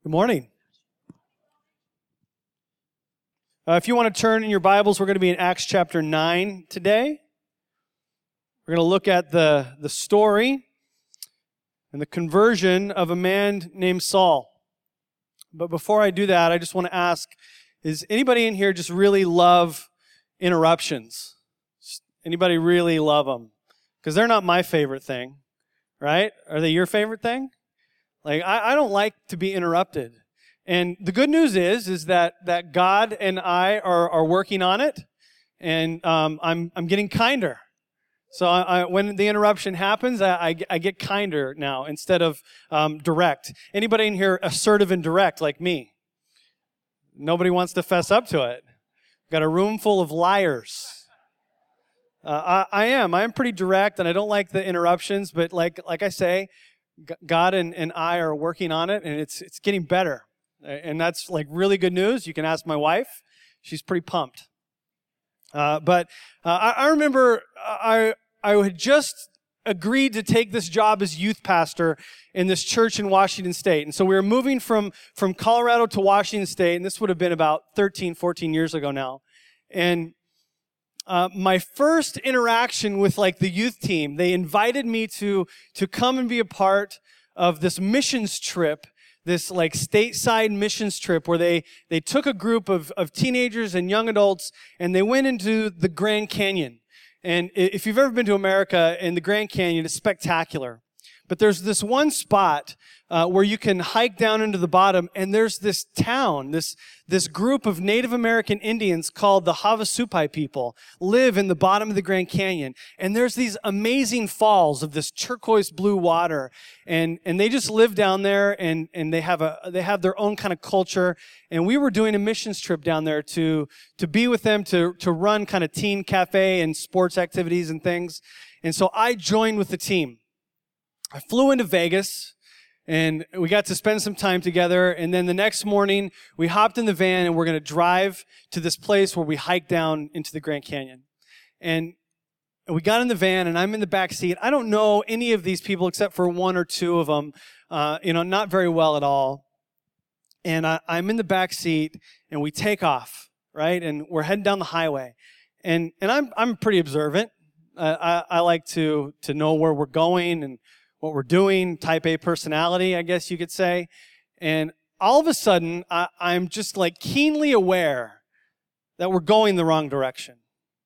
Good morning. If you want to turn in your Bibles, we're going to be in Acts chapter 9 today. We're going to look at the story and the conversion of a man named Saul. But before I do that, I just want to ask, is anybody in here just really love interruptions? Anybody really love them? Because they're not my favorite thing, right? Are they your favorite thing? Like, I don't like to be interrupted. And the good news is that God and I are working on it, and I'm getting kinder. So when the interruption happens, I get kinder now instead of direct. Anybody in here assertive and direct like me? Nobody wants to fess up to it. Got a room full of liars. I am pretty direct, and I don't like the interruptions. But like I say, God and I are working on it, and it's getting better. And that's like really good news. You can ask my wife. She's pretty pumped. But I remember I had just agreed to take this job as youth pastor in this church in Washington State. And so we were moving from Colorado to Washington State, and this would have been about 13, 14 years ago now. And my first interaction with like the youth team, they invited me to come and be a part of this missions trip, this like stateside missions trip where they took a group of teenagers and young adults and they went into the Grand Canyon. And if you've ever been to America, in the Grand Canyon, it's spectacular. But there's this one spot where you can hike down into the bottom, and there's this town, this group of Native American Indians called the Havasupai people live in the bottom of the Grand Canyon. And there's these amazing falls of this turquoise blue water, and they just live down there, and they have their own kind of culture. And we were doing a missions trip down there to be with them, to run kind of teen cafe and sports activities and things. And so I joined with the team. I flew into Vegas, and we got to spend some time together. And then the next morning, we hopped in the van, and we're going to drive to this place where we hike down into the Grand Canyon. And we got in the van, and I'm in the back seat. I don't know any of these people except for one or two of them, not very well at all. And I'm in the back seat, and we take off, right? And we're heading down the highway. And I'm pretty observant. I like to know where we're going and what we're doing, type A personality, I guess you could say. And all of a sudden, I'm just like keenly aware that we're going the wrong direction.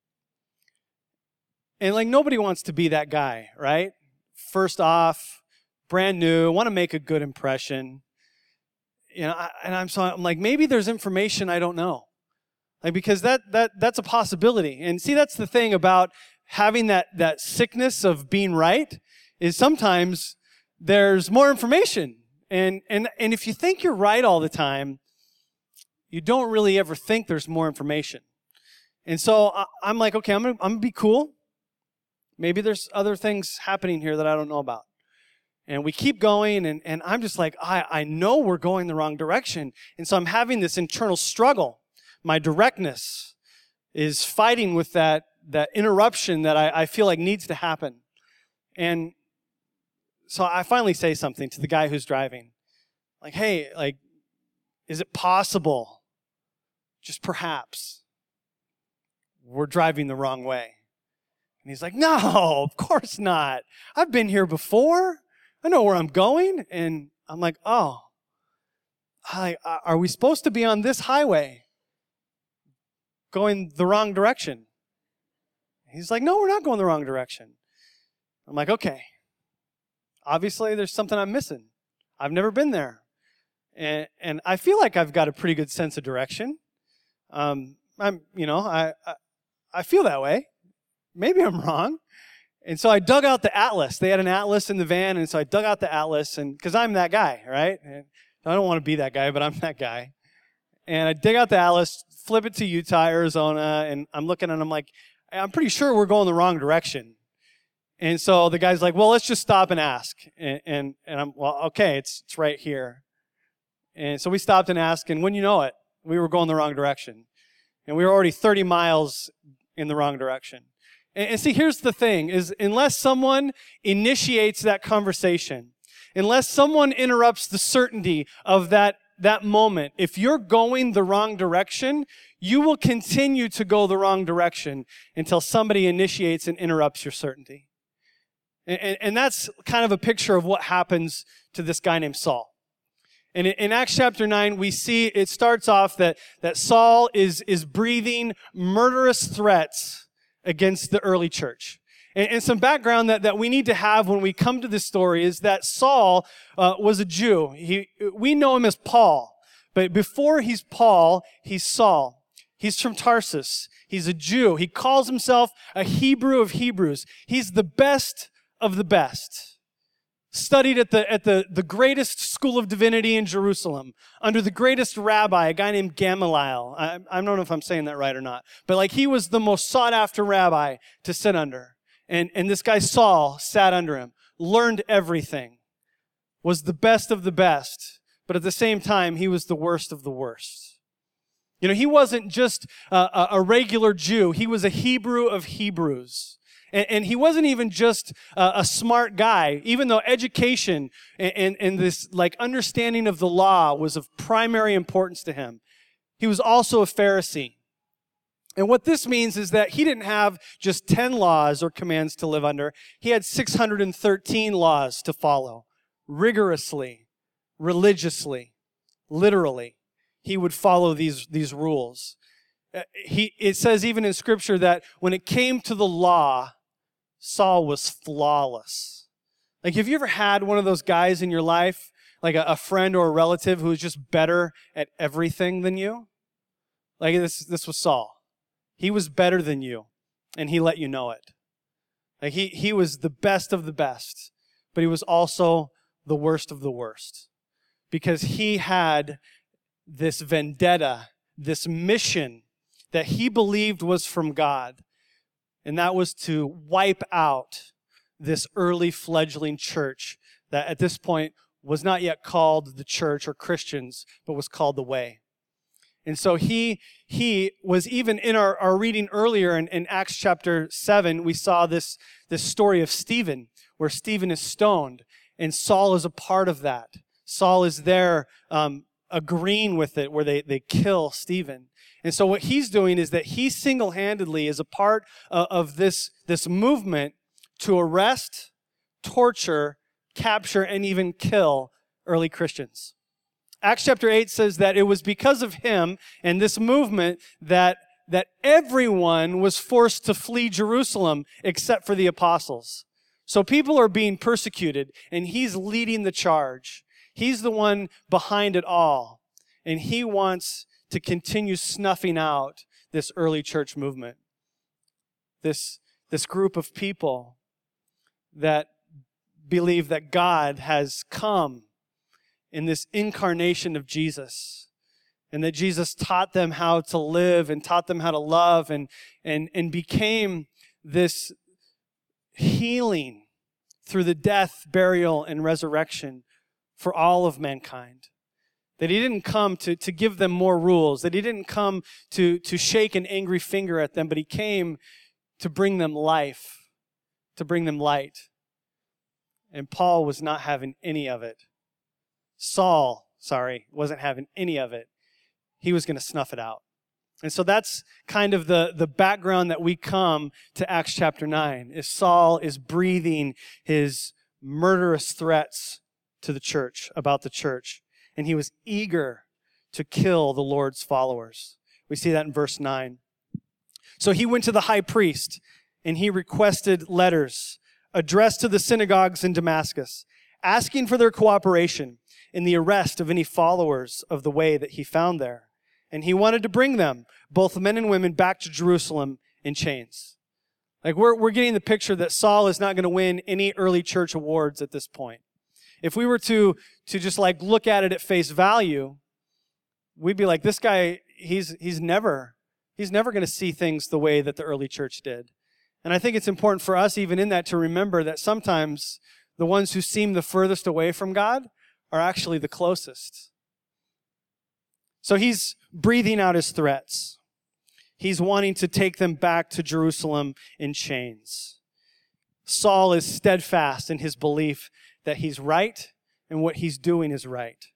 And like nobody wants to be that guy, right? First off, brand new, want to make a good impression. I'm like, maybe there's information I don't know. Like, because that's a possibility. And see, that's the thing about having that sickness of being right, is sometimes there's more information. And if you think you're right all the time, you don't really ever think there's more information. And so I'm like, okay, I'm gonna be cool. Maybe there's other things happening here that I don't know about. And we keep going, and I'm just like, I know we're going the wrong direction. And so I'm having this internal struggle. My directness is fighting with that interruption that I feel like needs to happen. And so I finally say something to the guy who's driving. Like, hey, like, is it possible, just perhaps, we're driving the wrong way? And he's like, no, of course not. I've been here before. I know where I'm going. And I'm like, oh, are we supposed to be on this highway going the wrong direction? He's like, no, we're not going the wrong direction. I'm like, okay. Obviously, there's something I'm missing. I've never been there. And I feel like I've got a pretty good sense of direction. I feel that way. Maybe I'm wrong. And so I dug out the atlas. They had an atlas in the van, and so I dug out the atlas, and because I'm that guy, right? And I don't want to be that guy, but I'm that guy. And I dig out the atlas, flip it to Utah, Arizona, and I'm looking and I'm like, I'm pretty sure we're going the wrong direction. And so the guy's like, well, let's just stop and ask. And I'm, well, okay, it's right here. And so we stopped and asked, and when you know it, we were going the wrong direction. And we were already 30 miles in the wrong direction. And see, here's the thing, is unless someone initiates that conversation, unless someone interrupts the certainty of that that moment, if you're going the wrong direction, you will continue to go the wrong direction until somebody initiates and interrupts your certainty. And that's kind of a picture of what happens to this guy named Saul. And in Acts chapter 9, we see it starts off that Saul is breathing murderous threats against the early church. And some background that we need to have when we come to this story is that Saul was a Jew. We know him as Paul, but before he's Paul, he's Saul. He's from Tarsus. He's a Jew. He calls himself a Hebrew of Hebrews. He's the best of the best. Studied at the greatest school of divinity in Jerusalem, under the greatest rabbi, a guy named Gamaliel. I don't know if I'm saying that right or not, but he was the most sought after rabbi to sit under. And this guy Saul sat under him, learned everything, was the best of the best, but at the same time, he was the worst of the worst. He wasn't just a regular Jew. He was a Hebrew of Hebrews. And he wasn't even just a smart guy, even though education and this understanding of the law was of primary importance to him. He was also a Pharisee. And what this means is that he didn't have just 10 laws or commands to live under. He had 613 laws to follow. Rigorously, religiously, literally, he would follow these rules. It says even in Scripture that when it came to the law, Saul was flawless. Have you ever had one of those guys in your life, like a friend or a relative who was just better at everything than you? This was Saul. He was better than you, and he let you know it. He was the best of the best, but he was also the worst of the worst, because he had this vendetta, this mission that he believed was from God, and that was to wipe out this early fledgling church that at this point was not yet called the church or Christians, but was called the Way. And so he was even in our reading earlier in Acts chapter 7, we saw this story of Stephen, where Stephen is stoned, and Saul is a part of that. Saul is there agreeing with it, where they kill Stephen. And so what he's doing is that he single-handedly is a part of this movement to arrest, torture, capture, and even kill early Christians. Acts chapter 8 says that it was because of him and this movement that everyone was forced to flee Jerusalem except for the apostles. So people are being persecuted, and he's leading the charge. He's the one behind it all, and he wants to continue snuffing out this early church movement. This group of people that believe that God has come in this incarnation of Jesus, and that Jesus taught them how to live and taught them how to love and became this healing through the death, burial, and resurrection for all of mankind. That he didn't come to give them more rules, that he didn't come to shake an angry finger at them, but he came to bring them life, to bring them light. And Paul was not having any of it. Saul, wasn't having any of it. He was going to snuff it out. And so that's kind of the background that we come to Acts chapter 9, is Saul is breathing his murderous threats to the church, about the church. And he was eager to kill the Lord's followers. We see that in verse 9. So he went to the high priest, and he requested letters addressed to the synagogues in Damascus, asking for their cooperation in the arrest of any followers of the Way that he found there. And he wanted to bring them, both men and women, back to Jerusalem in chains. We're getting the picture that Saul is not going to win any early church awards at this point. If we were to just look at it at face value, we'd be like, this guy, he's never going to see things the way that the early church did. And I think it's important for us even in that to remember that sometimes the ones who seem the furthest away from God are actually the closest. So he's breathing out his threats. He's wanting to take them back to Jerusalem in chains. Saul is steadfast in his belief that he's right and what he's doing is right.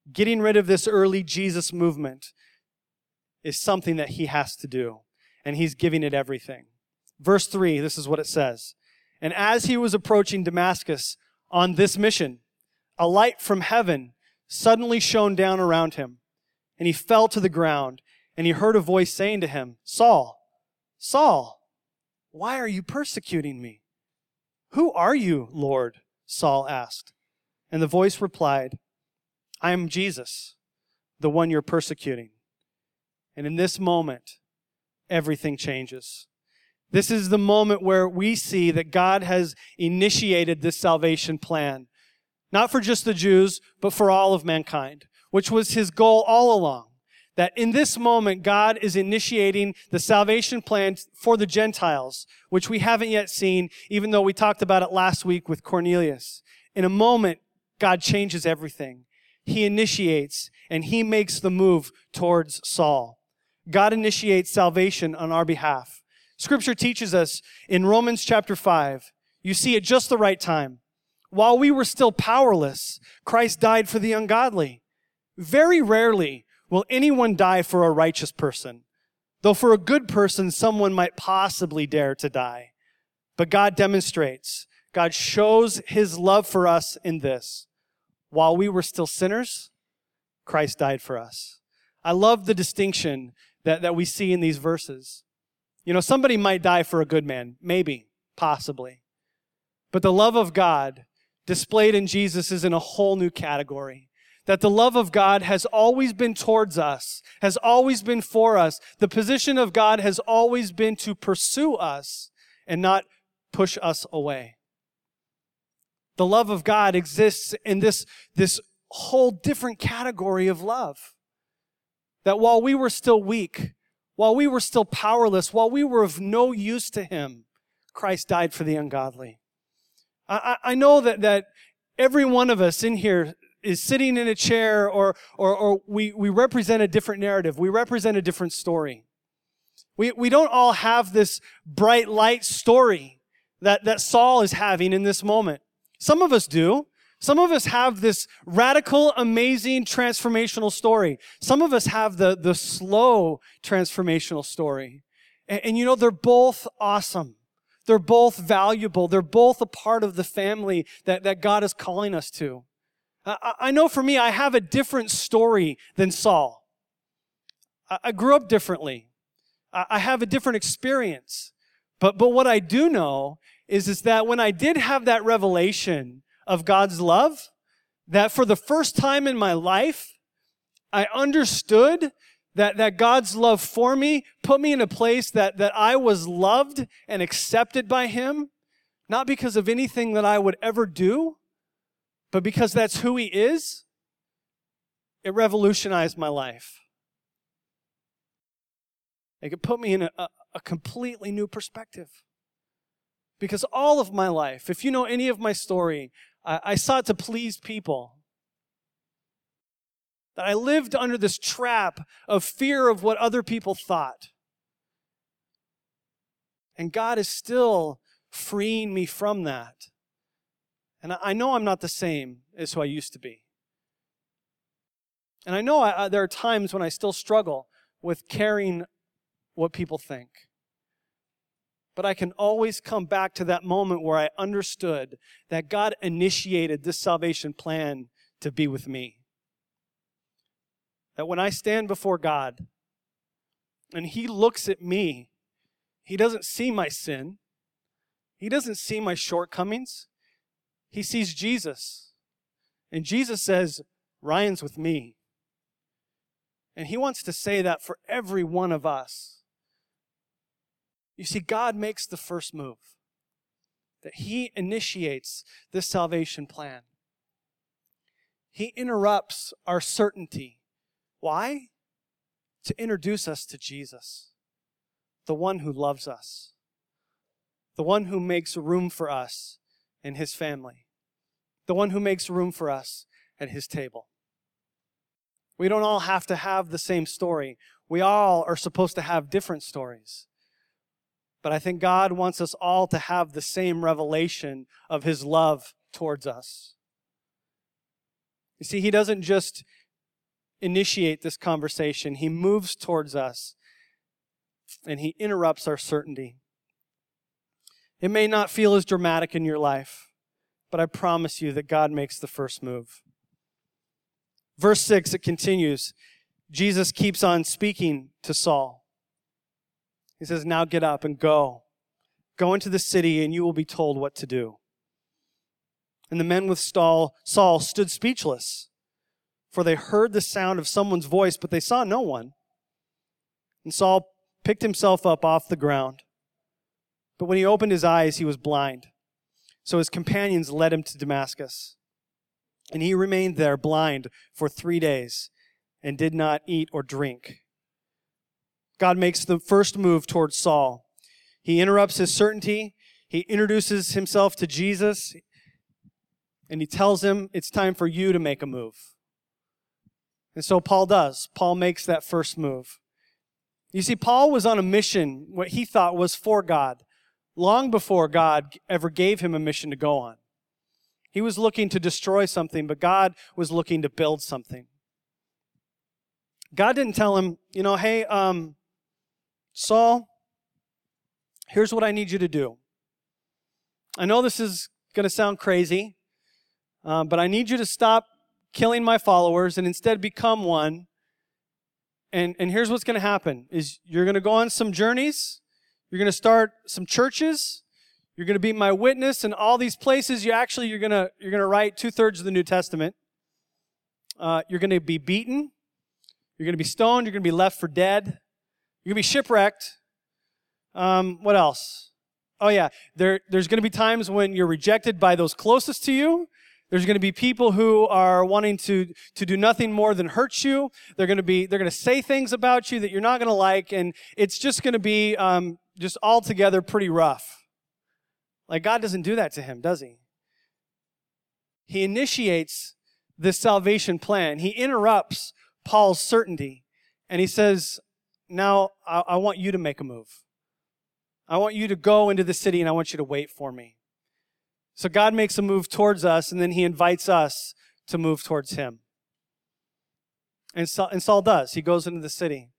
getting rid of this early Jesus movement is something that he has to do, and he's giving it everything. Verse 3, this is what it says. And as he was approaching Damascus on this mission, a light from heaven suddenly shone down around him, and he fell to the ground, and he heard a voice saying to him, Saul, Saul, why are you persecuting me? Who are you, Lord? Saul asked. And the voice replied, I am Jesus, the one you're persecuting. And in this moment, everything changes. This is the moment where we see that God has initiated this salvation plan, not for just the Jews, but for all of mankind, which was his goal all along. That in this moment, God is initiating the salvation plan for the Gentiles, which we haven't yet seen, even though we talked about it last week with Cornelius. In a moment, God changes everything. He initiates, and he makes the move towards Saul. God initiates salvation on our behalf. Scripture teaches us in Romans chapter 5, you see at just the right time. While we were still powerless, Christ died for the ungodly. Very rarely will anyone die for a righteous person, though for a good person, someone might possibly dare to die. But God demonstrates, God shows his love for us in this. While we were still sinners, Christ died for us. I love the distinction that we see in these verses. You know, somebody might die for a good man, maybe, possibly. But the love of God displayed in Jesus is in a whole new category. That the love of God has always been towards us, has always been for us. The position of God has always been to pursue us and not push us away. The love of God exists in this whole different category of love. That while we were still weak, while we were still powerless, while we were of no use to him, Christ died for the ungodly. I know that every one of us in here is sitting in a chair or we represent a different narrative. We represent a different story. We don't all have this bright light story that Saul is having in this moment. Some of us do. Some of us have this radical, amazing, transformational story. Some of us have the slow transformational story. And you know, they're both awesome. They're both valuable. They're both a part of the family that God is calling us to. I know for me, I have a different story than Saul. I grew up differently. I have a different experience. But what I do know is that when I did have that revelation of God's love, that for the first time in my life, I understood that God's love for me put me in a place that I was loved and accepted by him, not because of anything that I would ever do, but because that's who he is. It revolutionized my life. It could put me in a completely new perspective. Because all of my life, if you know any of my story, I sought to please people. That I lived under this trap of fear of what other people thought. And God is still freeing me from that. And I know I'm not the same as who I used to be. And I know there are times when I still struggle with caring what people think. But I can always come back to that moment where I understood that God initiated this salvation plan to be with me. That when I stand before God and he looks at me, he doesn't see my sin. He doesn't see my shortcomings. He sees Jesus. And Jesus says, Ryan's with me. And he wants to say that for every one of us. You see, God makes the first move. That he initiates this salvation plan. He interrupts our certainty. Why? To introduce us to Jesus, the one who loves us, the one who makes room for us in his family, the one who makes room for us at his table. We don't all have to have the same story. We all are supposed to have different stories. But I think God wants us all to have the same revelation of his love towards us. You see, he doesn't just initiate this conversation. He moves towards us, and he interrupts our certainty. It may not feel as dramatic in your life, but I promise you that God makes the first move. Verse 6, it continues. Jesus keeps on speaking to Saul. He says, now get up and go. Go into the city and you will be told what to do. And the men with Saul stood speechless, for they heard the sound of someone's voice, but they saw no one. And Saul picked himself up off the ground. But when he opened his eyes, he was blind. So his companions led him to Damascus. And he remained there blind for 3 days and did not eat or drink. God makes the first move towards Saul. He interrupts his certainty. He introduces himself to Jesus. And he tells him, it's time for you to make a move. And so Paul does. Paul makes that first move. You see, Paul was on a mission, what he thought was for God, long before God ever gave him a mission to go on. He was looking to destroy something, but God was looking to build something. God didn't tell him, hey, Saul, here's what I need you to do. I know this is going to sound crazy, but I need you to stop killing my followers and instead become one. And here's what's going to happen is you're going to go on some journeys. You're going to start some churches. You're going to be my witness in all these places. You're going to write 2/3 of the New Testament. You're going to be beaten. You're going to be stoned. You're going to be left for dead. You're going to be shipwrecked. What else? Oh yeah, there's going to be times when you're rejected by those closest to you. There's going to be people who are wanting to do nothing more than hurt you. They're going to say things about you that you're not going to like, and it's just going to be just altogether pretty rough. Like, God doesn't do that to him, does he? He initiates this salvation plan. He interrupts Paul's certainty, and he says, now I want you to make a move. I want you to go into the city, and I want you to wait for me. So God makes a move towards us, and then he invites us to move towards him. And Saul does. He goes into the city.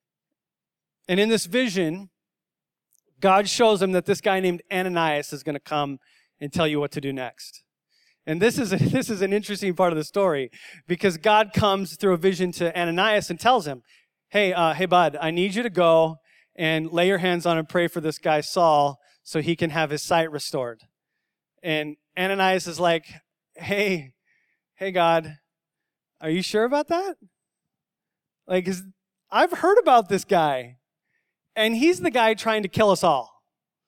And in this vision, God shows him that this guy named Ananias is going to come and tell you what to do next. And this is an interesting part of the story, because God comes through a vision to Ananias and tells him, hey bud, I need you to go and lay your hands on and pray for this guy Saul so he can have his sight restored. And Ananias is like, hey God, are you sure about that? Like, 'cause I've heard about this guy, and he's the guy trying to kill us all.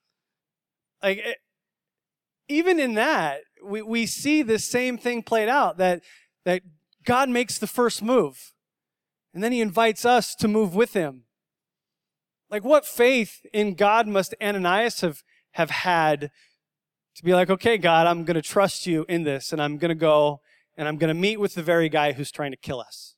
Like, even in that, we see this same thing played out, that God makes the first move, and then he invites us to move with him. Like, what faith in God must Ananias have had to be like, okay, God, I'm going to trust you in this, and I'm going to go, and I'm going to meet with the very guy who's trying to kill us.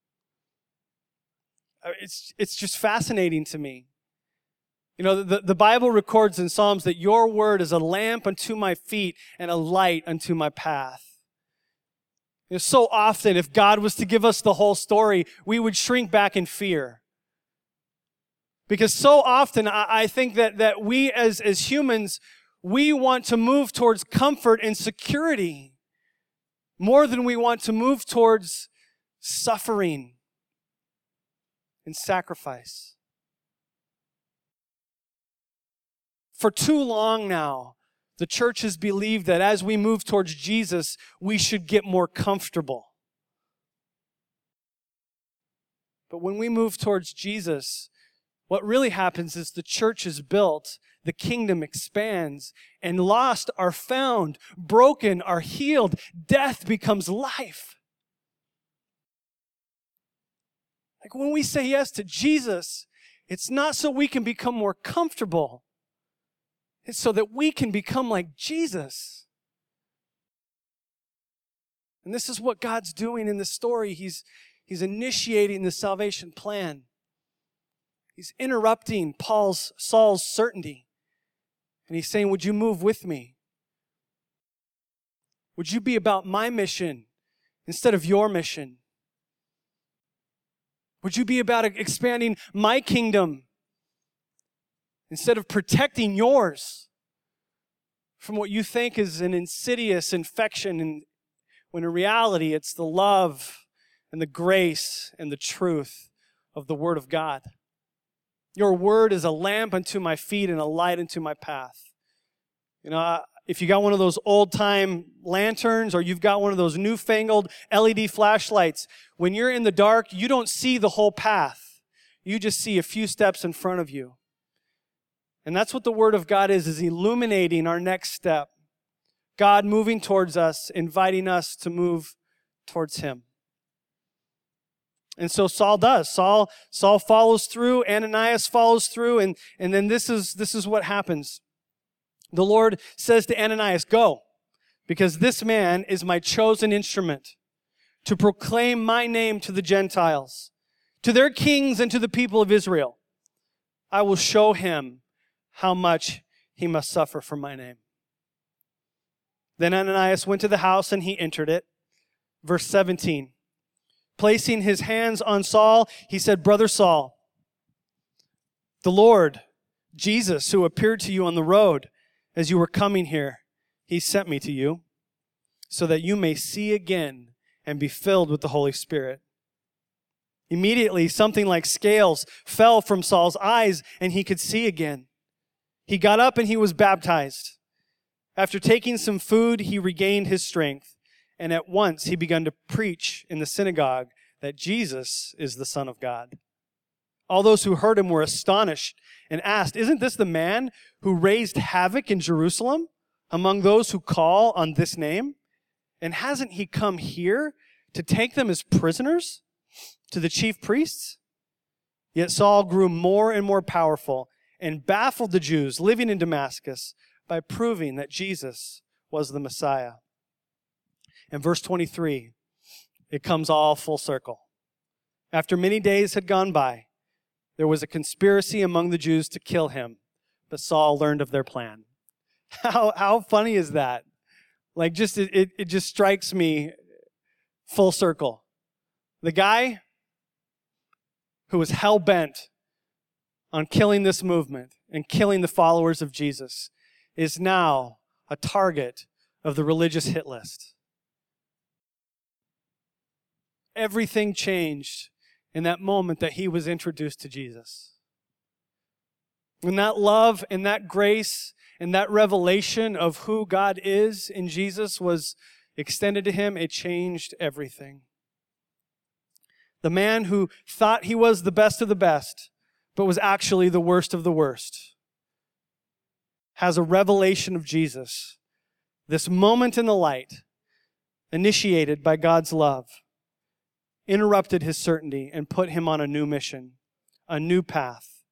It's just fascinating to me. The Bible records in Psalms that your word is a lamp unto my feet and a light unto my path. So often, if God was to give us the whole story, we would shrink back in fear. Because so often, I think that we as humans, we want to move towards comfort and security more than we want to move towards suffering and sacrifice. For too long now, the church has believed that as we move towards Jesus, we should get more comfortable. But when we move towards Jesus, what really happens is the church is built, the kingdom expands, and lost are found, broken are healed, death becomes life. Like, when we say yes to Jesus, it's not so we can become more comfortable. It's so that we can become like Jesus. And this is what God's doing in this story. He's initiating the salvation plan. He's interrupting Saul's certainty. And he's saying, would you move with me? Would you be about my mission instead of your mission? Would you be about expanding my kingdom instead of protecting yours from what you think is an insidious infection, and when in reality it's the love and the grace and the truth of the Word of God? Your Word is a lamp unto my feet and a light unto my path. If you got one of those old-time lanterns or you've got one of those newfangled LED flashlights, when you're in the dark, you don't see the whole path. You just see a few steps in front of you. And that's what the Word of God is illuminating our next step. God moving towards us, inviting us to move towards Him. And so Saul does. Saul follows through, Ananias follows through, and then this is what happens. The Lord says to Ananias, "Go, because this man is my chosen instrument to proclaim my name to the Gentiles, to their kings and to the people of Israel. I will show him how much he must suffer for my name." Then Ananias went to the house and he entered it. Verse 17. Placing his hands on Saul, he said, "Brother Saul, the Lord, Jesus, who appeared to you on the road as you were coming here, He sent me to you so that you may see again and be filled with the Holy Spirit." Immediately, something like scales fell from Saul's eyes and he could see again. He got up and he was baptized. After taking some food, he regained his strength, and at once he began to preach in the synagogue that Jesus is the Son of God. All those who heard him were astonished and asked, "Isn't this the man who raised havoc in Jerusalem among those who call on this name? And hasn't he come here to take them as prisoners to the chief priests?" Yet Saul grew more and more powerful and baffled the Jews living in Damascus by proving that Jesus was the Messiah. In verse 23, it comes all full circle. After many days had gone by, there was a conspiracy among the Jews to kill him, but Saul learned of their plan. How funny is that? Like, it just strikes me full circle. The guy who was hell-bent on killing this movement and killing the followers of Jesus is now a target of the religious hit list. Everything changed in that moment that he was introduced to Jesus. When that love and that grace and that revelation of who God is in Jesus was extended to him, it changed everything. The man who thought he was the best of the best, but was actually the worst of the worst, has a revelation of Jesus. This moment in the light, initiated by God's love, interrupted his certainty and put him on a new mission, a new path.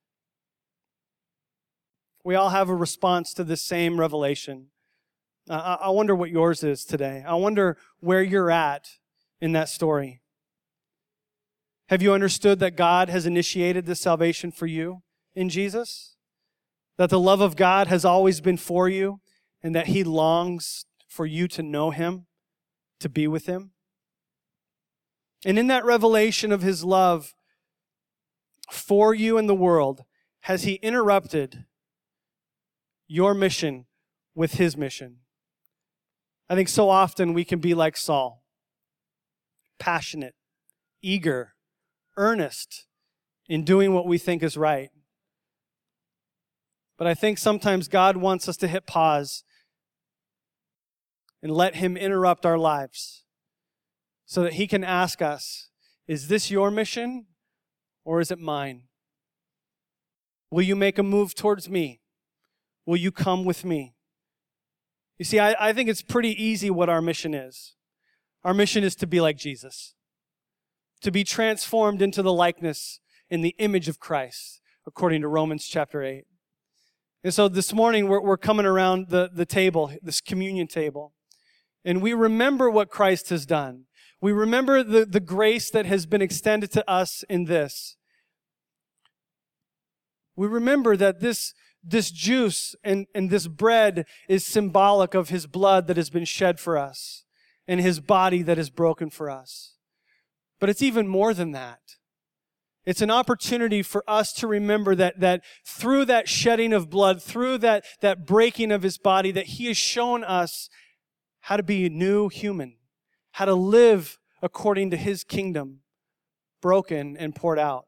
We all have a response to this same revelation. I wonder what yours is today. I wonder where you're at in that story. Have you understood that God has initiated this salvation for you in Jesus? That the love of God has always been for you and that He longs for you to know Him, to be with Him? And in that revelation of His love for you and the world, has He interrupted your mission with His mission? I think so often we can be like Saul, passionate, eager, earnest in doing what we think is right. But I think sometimes God wants us to hit pause and let Him interrupt our lives so that He can ask us, is this your mission or is it mine? Will you make a move towards me? Will you come with me? You see, I think it's pretty easy what our mission is. Our mission is to be like Jesus, to be transformed into the likeness in the image of Christ, according to Romans chapter 8. And so this morning, we're coming around the table, this communion table, and we remember what Christ has done. We remember the grace that has been extended to us in this. We remember that this juice and this bread is symbolic of His blood that has been shed for us and His body that is broken for us. But it's even more than that. It's an opportunity for us to remember that through that shedding of blood, through that breaking of his body, that he has shown us how to be a new human, how to live according to his kingdom, broken and poured out.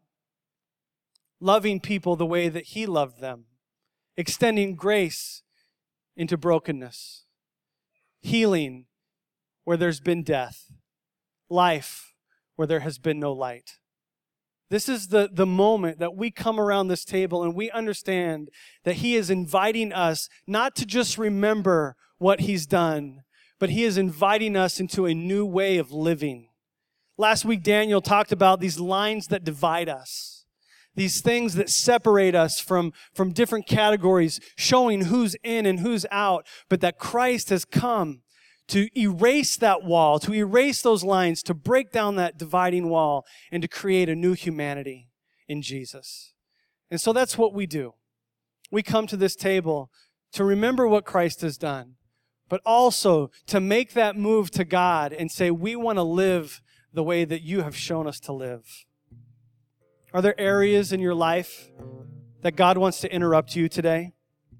Loving people the way that he loved them, extending grace into brokenness, healing where there's been death, life where there has been no light. This is the moment that we come around this table and we understand that he is inviting us not to just remember what he's done, but he is inviting us into a new way of living. Last week, Daniel talked about these lines that divide us, these things that separate us from different categories, showing who's in and who's out, but that Christ has come to erase that wall, to erase those lines, to break down that dividing wall, and to create a new humanity in Jesus. And so that's what we do. We come to this table to remember what Christ has done, but also to make that move to God and say, we want to live the way that you have shown us to live. Are there areas in your life that God wants to interrupt you today?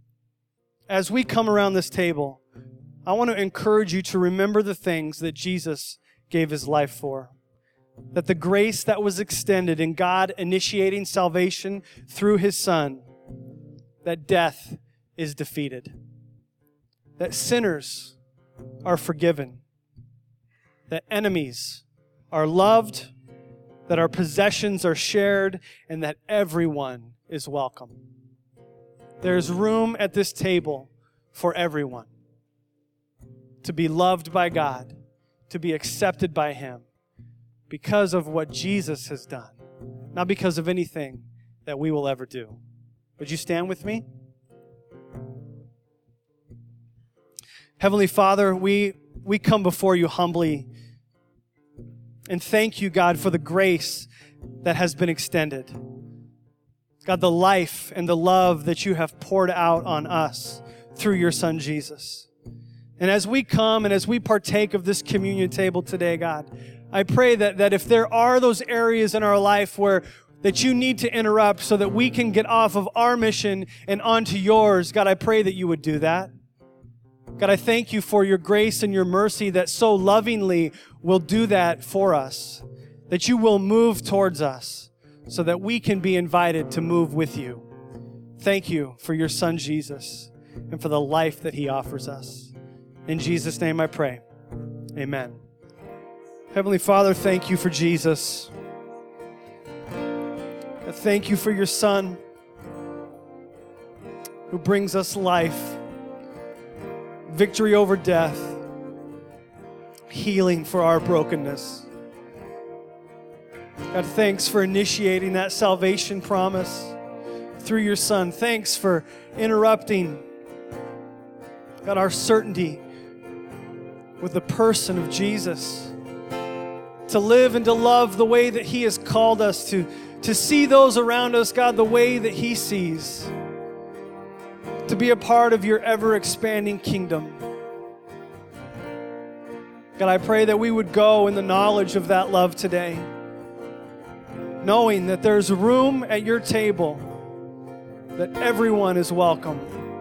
As we come around this table, I want to encourage you to remember the things that Jesus gave his life for. That the grace that was extended in God initiating salvation through his Son, that death is defeated. That sinners are forgiven. That enemies are loved. That our possessions are shared. And that everyone is welcome. There's room at this table for everyone. To be loved by God, to be accepted by him because of what Jesus has done, not because of anything that we will ever do. Would you stand with me? Heavenly Father, we come before you humbly and thank you, God, for the grace that has been extended. God, the life and the love that you have poured out on us through your Son, Jesus. And as we come and as we partake of this communion table today, God, I pray that if there are those areas in our life where that you need to interrupt so that we can get off of our mission and onto yours, God, I pray that you would do that. God, I thank you for your grace and your mercy that so lovingly will do that for us, that you will move towards us so that we can be invited to move with you. Thank you for your Son, Jesus, and for the life that he offers us. In Jesus' name I pray. Amen. Heavenly Father, thank you for Jesus. Thank you for your Son who brings us life, victory over death, healing for our brokenness. God, thanks for initiating that salvation promise through your Son. Thanks for interrupting, God, our certainty with the person of Jesus, to live and to love the way that he has called us to see those around us, God, the way that he sees, to be a part of your ever-expanding kingdom. God, I pray that we would go in the knowledge of that love today, knowing that there's room at your table, that everyone is welcome.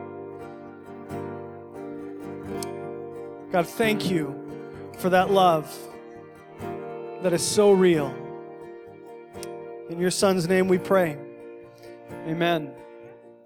God, thank you for that love that is so real. In your Son's name we pray. Amen.